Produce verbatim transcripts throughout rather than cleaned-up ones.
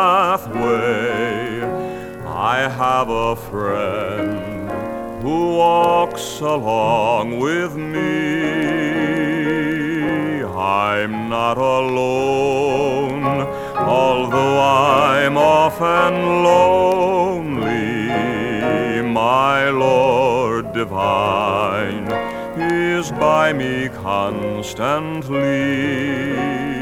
pathway. I have a friend who walks along with me. I'm not alone, although I'm often lonely. My Lord divine is by me constantly.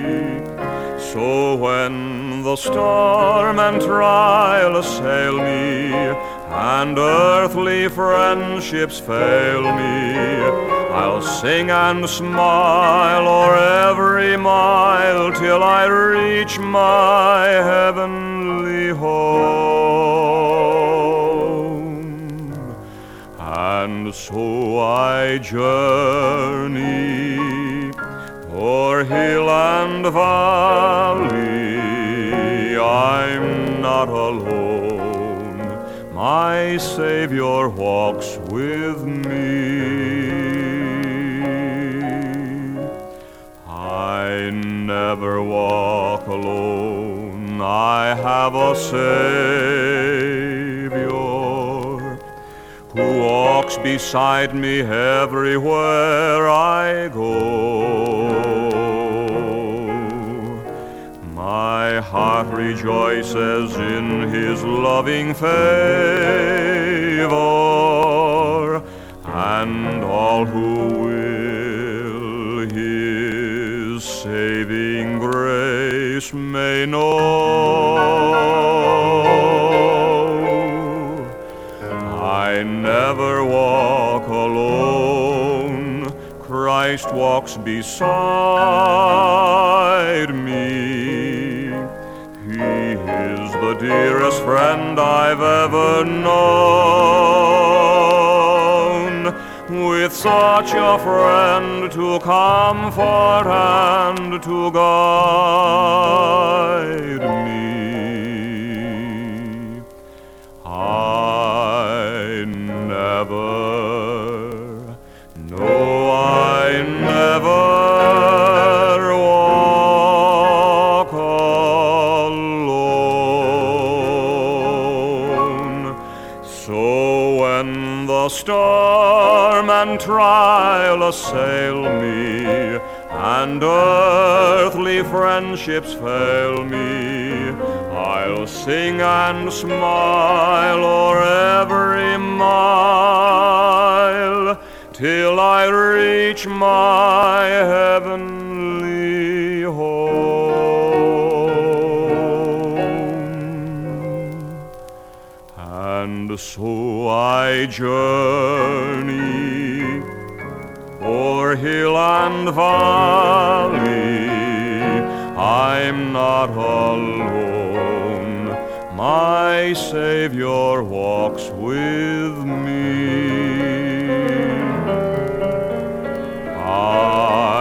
So when the storm and trial assail me, and earthly friendships fail me, I'll sing and smile o'er every mile till I reach my heavenly home. And so I journey o'er hill and valley. I'm not alone, my Savior walks with me. I never walk alone, I have a Savior who walks beside me everywhere I go. My heart rejoices in His loving favor, and all who will His saving grace may know. I never walk alone, Christ walks beside me. He is the dearest friend I've ever known. With such a friend to comfort and to guide me, I never, no, I never walk alone. So when the storm and trial assail me, and earthly friendships fail me, I'll sing and smile o'er every mile till I reach my heavenly home. And so I journey o'er hill and valley. I'm not alone, my Savior walks with me. I